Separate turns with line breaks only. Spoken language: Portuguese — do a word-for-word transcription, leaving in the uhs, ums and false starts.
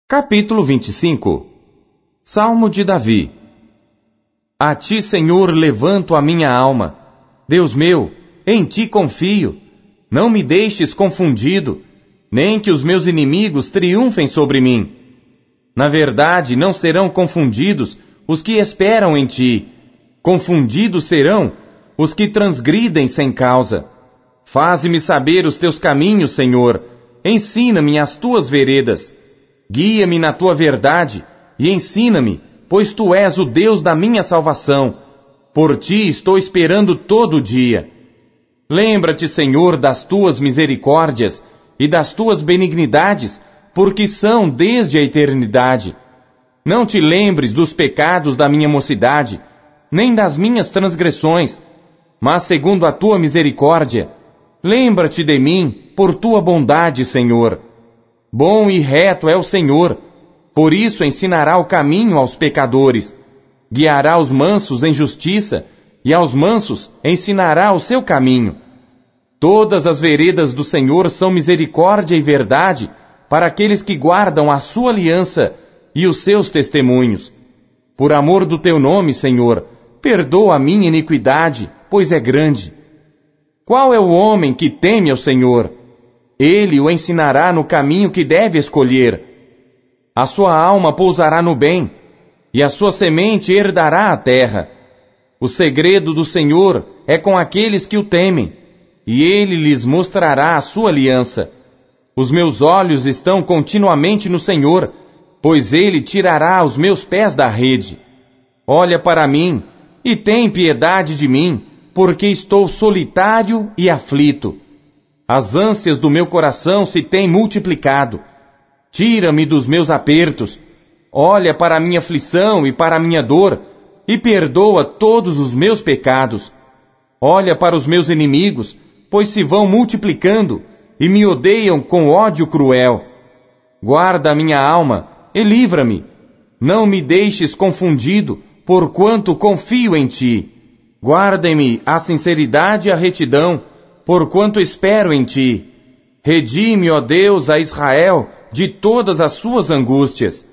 Capítulo vinte e cinco. Salmo de Davi. A ti, Senhor, levanto a minha alma. Deus meu, em ti confio. Não me deixes confundido, nem que os meus inimigos triunfem sobre mim. Na verdade, não serão confundidos os que esperam em ti. Confundidos serão os que transgridem sem causa. Faze-me saber os teus caminhos, Senhor. Ensina-me as tuas veredas. Guia-me na tua verdade e ensina-me, pois tu és o Deus da minha salvação. Por ti estou esperando todo o dia. Lembra-te, Senhor, das tuas misericórdias e das tuas benignidades, porque são desde a eternidade. Não te lembres dos pecados da minha mocidade, nem das minhas transgressões, mas segundo a tua misericórdia, lembra-te de mim por tua bondade, Senhor. Bom e reto é o Senhor, por isso ensinará o caminho aos pecadores. Guiará os mansos em justiça, e aos mansos ensinará o seu caminho. Todas as veredas do Senhor são misericórdia e verdade para aqueles que guardam a sua aliança e os seus testemunhos. Por amor do teu nome, Senhor, perdoa a minha iniquidade, pois é grande. Qual é o homem que teme ao Senhor? Ele o ensinará no caminho que deve escolher. A sua alma pousará no bem, e a sua semente herdará a terra. O segredo do Senhor é com aqueles que o temem, e ele lhes mostrará a sua aliança. Os meus olhos estão continuamente no Senhor, pois ele tirará os meus pés da rede. Olha para mim, e tem piedade de mim, porque estou solitário e aflito. As ânsias do meu coração se têm multiplicado. Tira-me dos meus apertos. Olha para a minha aflição e para a minha dor, e perdoa todos os meus pecados. Olha para os meus inimigos, pois se vão multiplicando, e me odeiam com ódio cruel. Guarda a minha alma, e livra-me. Não me deixes confundido, porquanto confio em ti. Guarda-me a sinceridade e a retidão, porquanto espero em ti. Redime, ó Deus, a Israel de todas as suas angústias.